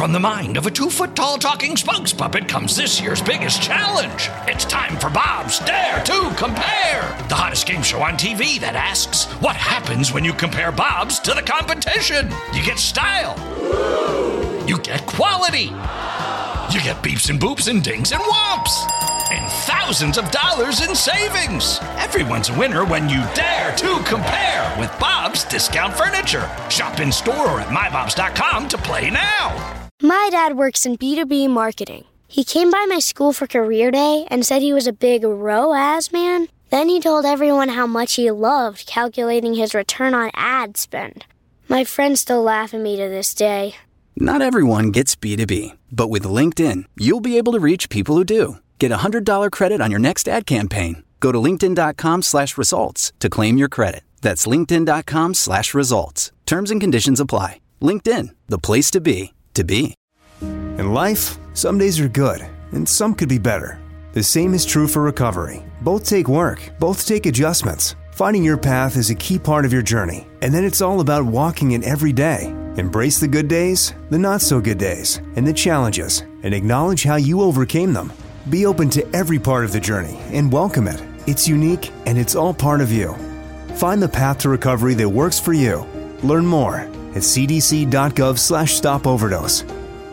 From the mind of a 2-foot-tall talking spokes puppet comes this year's biggest challenge. It's time for Bob's Dare to Compare, the hottest game show on TV that asks, what happens when you compare Bob's to the competition? You get style. You get quality. You get beeps and boops and dings and whomps. And thousands of dollars in savings. Everyone's a winner when you dare to compare with Bob's Discount Furniture. Shop in store or at mybobs.com to play now. My dad works in B2B marketing. He came by my school for career day and said he was a big ROAS man. Then he told everyone how much he loved calculating his return on ad spend. My friends still laugh at me to this day. Not everyone gets B2B, but with LinkedIn, you'll be able to reach people who do. Get a $100 credit on your next ad campaign. Go to linkedin.com/results to claim your credit. That's linkedin.com/results. Terms and conditions apply. LinkedIn, the place to be, to be. In life, some days are good, and some could be better. The same is true for recovery. Both take work, both take adjustments. Finding your path is a key part of your journey, and then it's all about walking it every day. Embrace the good days, the not-so-good days, and the challenges, and acknowledge how you overcame them. Be open to every part of the journey and welcome it. It's unique, and it's all part of you. Find the path to recovery that works for you. Learn more at cdc.gov/stopoverdose.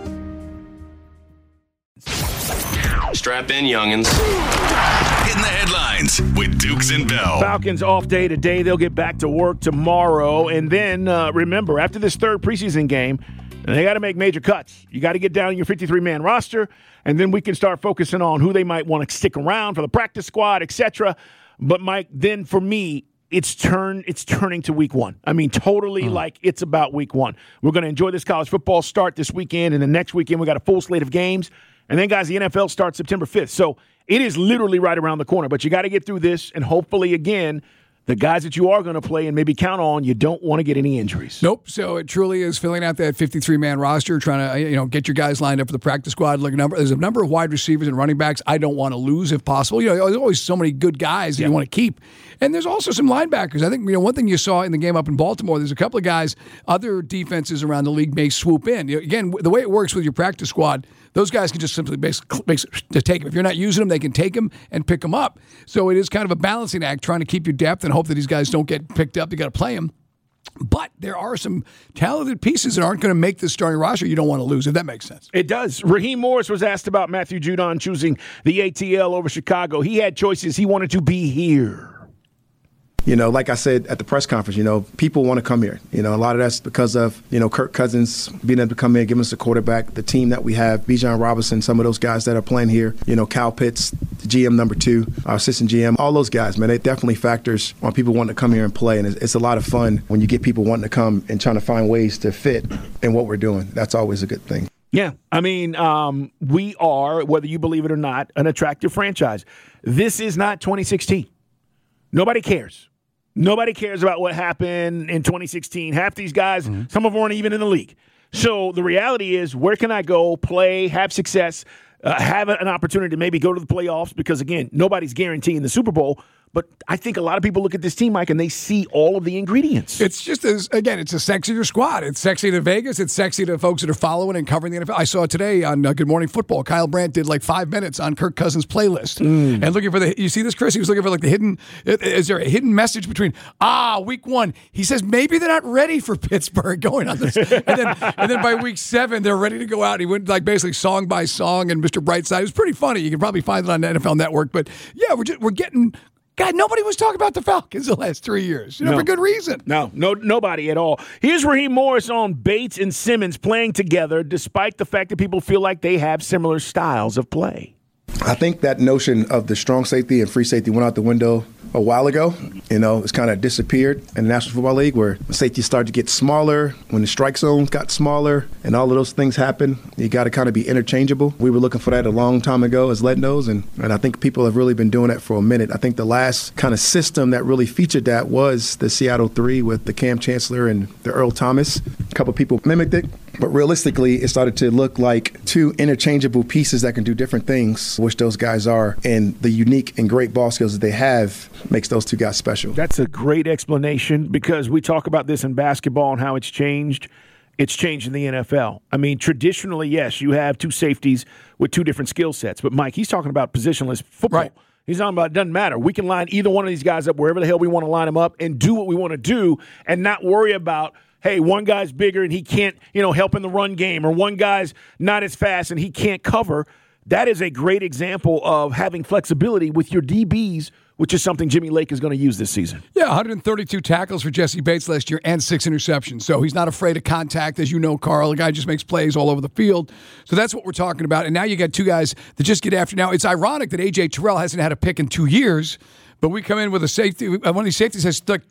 Strap in, youngins. Getting the headlines with Dukes and Bell. Falcons off day today. They'll get back to work tomorrow. And then, remember, after this third preseason game, they got to make major cuts. You got to get down your 53-man roster, and then we can start focusing on who they might want to stick around for the practice squad, etc. But, Mike, then for me, it's turning to week one. I mean, totally like it's about week one. We're going to enjoy this college football start this weekend, and the next weekend we got a full slate of games. And then, guys, the NFL starts September 5th. So it is literally right around the corner. But you got to get through this, and hopefully, again, the guys that you are going to play and maybe count on, you don't want to get any injuries. Nope. So it truly is filling out that 53-man roster, trying to get your guys lined up for the practice squad. There's a number of wide receivers and running backs I don't want to lose if possible. There's always so many good guys that you want to keep. And there's also some linebackers. I think one thing you saw in the game up in Baltimore, there's a couple of guys other defenses around the league may swoop in. Again, the way it works with your practice squad, those guys can just simply basically take them. If you're not using them, they can take them and pick them up. So it is kind of a balancing act, trying to keep your depth and hope that these guys don't get picked up. You got to play them. But there are some talented pieces that aren't going to make this starting roster you don't want to lose, if that makes sense. It does. Raheem Morris was asked about Matthew Judon choosing the ATL over Chicago. He had choices. He wanted to be here. Like I said at the press conference, people want to come here. A lot of that's because of, Kirk Cousins being able to come in, giving us a quarterback, the team that we have, Bijan Robinson, some of those guys that are playing here, Kyle Pitts, the GM number 2, our assistant GM, all those guys, man, it definitely factors on people wanting to come here and play. And it's a lot of fun when you get people wanting to come and trying to find ways to fit in what we're doing. That's always a good thing. Yeah. I mean, we are, whether you believe it or not, an attractive franchise. This is not 2016. Nobody cares. Nobody cares about what happened in 2016. Half these guys, some of them weren't even in the league. So the reality is, where can I go, play, have success, have an opportunity to maybe go to the playoffs? Because, again, nobody's guaranteeing the Super Bowl. But I think a lot of people look at this team, Mike, and they see all of the ingredients. It's just, it's a sexier squad. It's sexy to Vegas. It's sexy to folks that are following and covering the NFL. I saw today on Good Morning Football, Kyle Brandt did like 5 minutes on Kirk Cousins' playlist. And looking for you see this, Chris? He was looking for like the hidden, is there a hidden message between, week 1, he says maybe they're not ready for Pittsburgh going on this. and then by week 7, they're ready to go out. He went like basically song by song and Mr. Brightside. It was pretty funny. You can probably find it on the NFL Network. But yeah, we're getting... God, nobody was talking about the Falcons the last 3 years. For good reason. No, nobody at all. Here's Raheem Morris on Bates and Simmons playing together, despite the fact that people feel like they have similar styles of play. I think that notion of the strong safety and free safety went out the window a while ago. It's kind of disappeared in the National Football League, where the safety started to get smaller, when the strike zones got smaller, and all of those things happen. You got to kind of be interchangeable. We were looking for that a long time ago, as Led knows, and I think people have really been doing that for a minute. I think the last kind of system that really featured that was the Seattle 3 with the Cam Chancellor and the Earl Thomas. A couple people mimicked it. But realistically, it started to look like two interchangeable pieces that can do different things, which those guys are. And the unique and great ball skills that they have makes those two guys special. That's a great explanation, because we talk about this in basketball and how it's changed. it's changed in the NFL. I mean, traditionally, yes, you have two safeties with two different skill sets. But, Mike, he's talking about positionless football. Right. He's talking about it doesn't matter. We can line either one of these guys up wherever the hell we want to line them up and do what we want to do and not worry about, hey, one guy's bigger and he can't, help in the run game, or one guy's not as fast and he can't cover. That is a great example of having flexibility with your DBs, which is something Jimmy Lake is going to use this season. Yeah, 132 tackles for Jesse Bates last year and 6 interceptions. So he's not afraid of contact, as you know, Carl. The guy just makes plays all over the field. So that's what we're talking about. And now you got two guys that just get after. Now, it's ironic that A.J. Terrell hasn't had a pick in 2 years, but we come in with a safety. One of these safeties has stuck,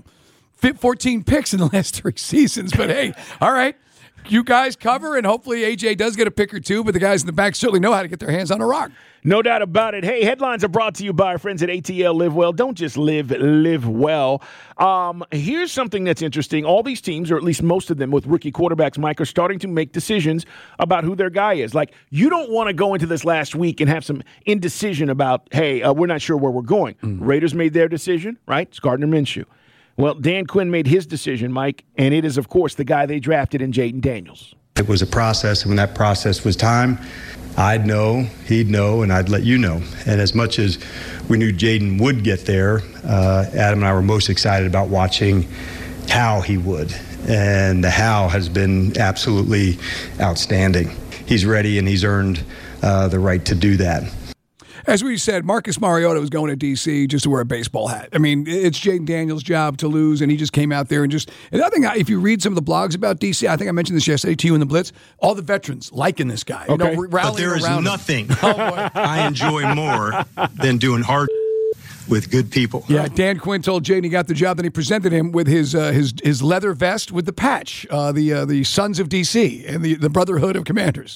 14 picks in the last 3 seasons. But, hey, all right. You guys cover, and hopefully A.J. does get a pick or two, but the guys in the back certainly know how to get their hands on a rock. No doubt about it. Hey, headlines are brought to you by our friends at ATL Live Well. Don't just live well. Here's something that's interesting. All these teams, or at least most of them with rookie quarterbacks, Mike, are starting to make decisions about who their guy is. Like, you don't want to go into this last week and have some indecision about, hey, we're not sure where we're going. Raiders made their decision, right? It's Gardner Minshew. Well, Dan Quinn made his decision, Mike, and it is, of course, the guy they drafted in Jayden Daniels. It was a process, and when that process was time, I'd know, he'd know, and I'd let you know. And as much as we knew Jayden would get there, Adam and I were most excited about watching how he would. And the how has been absolutely outstanding. He's ready, and he's earned the right to do that. As we said, Marcus Mariota was going to D.C. just to wear a baseball hat. I mean, it's Jayden Daniels' job to lose, and he just came out there and just. And I think if you read some of the blogs about D.C., I think I mentioned this yesterday to you in the Blitz, all the veterans liking this guy. Okay. But there is nothing I enjoy more than doing hard with good people. Yeah, Dan Quinn told Jayden he got the job, then he presented him with his leather vest with the patch, the Sons of D.C. and the Brotherhood of Commanders.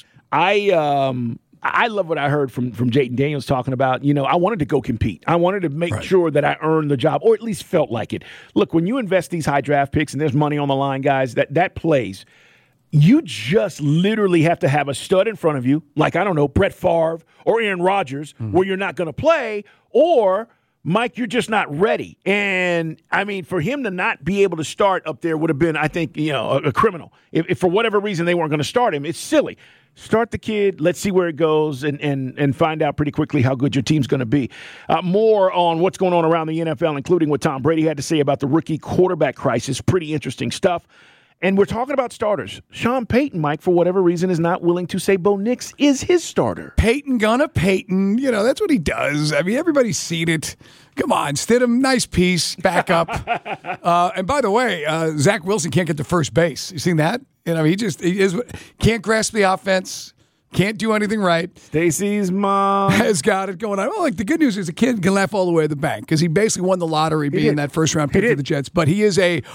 I love what I heard from Jayden Daniels talking about, I wanted to go compete. I wanted to make sure that I earned the job, or at least felt like it. Look, when you invest these high draft picks and there's money on the line, guys, that plays, you just literally have to have a stud in front of you, like, I don't know, Brett Favre or Aaron Rodgers, where you're not going to play, or, Mike, you're just not ready. And, I mean, for him to not be able to start up there would have been, I think, a criminal. If for whatever reason they weren't going to start him, it's silly. Start the kid. Let's see where it goes and find out pretty quickly how good your team's going to be. More on what's going on around the NFL, including what Tom Brady had to say about the rookie quarterback crisis. Pretty interesting stuff. And we're talking about starters. Sean Payton, Mike, for whatever reason, is not willing to say Bo Nix is his starter. Payton gonna Payton. That's what he does. I mean, everybody's seen it. Come on, Stidham, nice piece, back up. And by the way, Zach Wilson can't get to first base. You seen that? He can't grasp the offense, can't do anything right. Stacy's mom has got it going on. Well, the good news is the kid can laugh all the way to the bank because he basically won the lottery being that first-round pick for the Jets. But he is a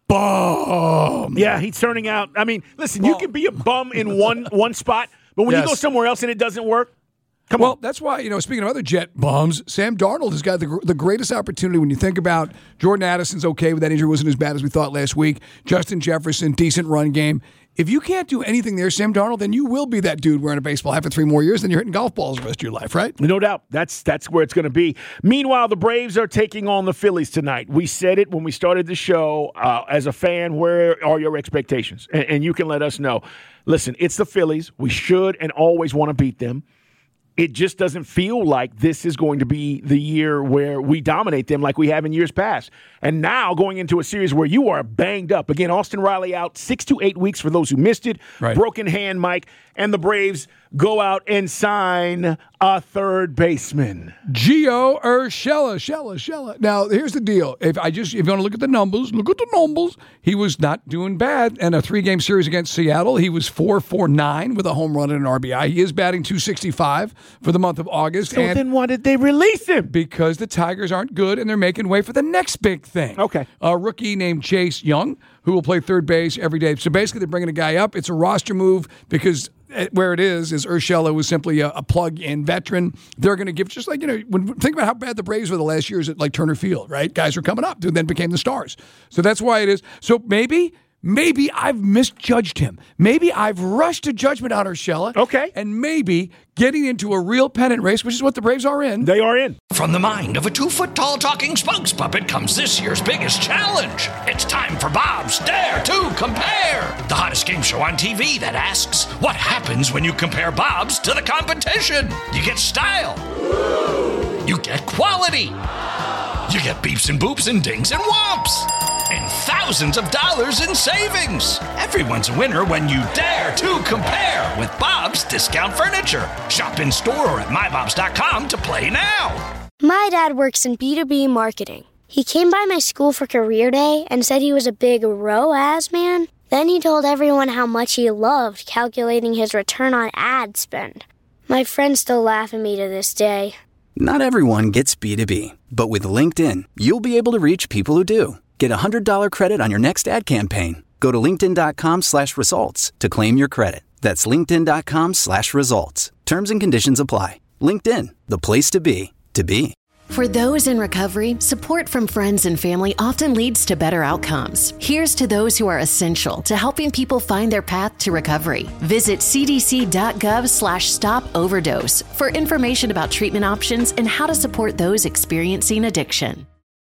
bum. Yeah, he's turning out. I mean, listen, you can be a bum in one spot, but when you go somewhere else and it doesn't work, Well, that's why, speaking of other Jet bums, Sam Darnold has got the greatest opportunity when you think about Jordan Addison's okay with that injury, wasn't as bad as we thought last week. Justin Jefferson, decent run game. If you can't do anything there, Sam Darnold, then you will be that dude wearing a baseball hat for 3 more years, then you're hitting golf balls the rest of your life, right? No doubt. That's where it's going to be. Meanwhile, the Braves are taking on the Phillies tonight. We said it when we started the show. As a fan, where are your expectations? And you can let us know. Listen, it's the Phillies. We should and always want to beat them. It just doesn't feel like this is going to be the year where we dominate them like we have in years past. And now going into a series where you are banged up. Again, Austin Riley out 6 to 8 weeks for those who missed it. Right. Broken hand, Mike. And the Braves go out and sign a third baseman. Gio Urshela. Now, here's the deal. If you want to look at the numbers, he was not doing bad. In a 3-game series against Seattle, he was 4-for-9 with a home run and an RBI. He is batting .265 for the month of August. So then why did they release him? Because the Tigers aren't good, and they're making way for the next big thing. Okay. A rookie named Chase Young, who will play third base every day. So basically, they're bringing a guy up. It's a roster move because where it is Urshela was simply a plug-in veteran. They're going to give, just like, think about how bad the Braves were the last years at like Turner Field, right? Guys were coming up, who then became the stars. So that's why it is. So maybe maybe I've misjudged him. Maybe I've rushed to judgment on Urshela. Okay. And maybe getting into a real pennant race, which is what the Braves are in. They are in. From the mind of a 2-foot-tall talking spokes puppet comes this year's biggest challenge. It's time for Bob's Dare to Compare, the hottest game show on TV that asks, what happens when you compare Bob's to the competition? You get style. You get quality. You get beeps and boops and dings and whomps. And thousands of dollars in savings. Everyone's a winner when you dare to compare with Bob's Discount Furniture. Shop in store or at mybobs.com to play now. My dad works in B2B marketing. He came by my school for career day and said he was a big ROAS man. Then he told everyone how much he loved calculating his return on ad spend. My friends still laugh at me to this day. Not everyone gets B2B, but with LinkedIn, you'll be able to reach people who do. Get a $100 credit on your next ad campaign. Go to linkedin.com/results to claim your credit. That's linkedin.com/results. Terms and conditions apply. LinkedIn, the place to be, to be. For those in recovery, support from friends and family often leads to better outcomes. Here's to those who are essential to helping people find their path to recovery. Visit cdc.gov/stop overdose for information about treatment options and how to support those experiencing addiction.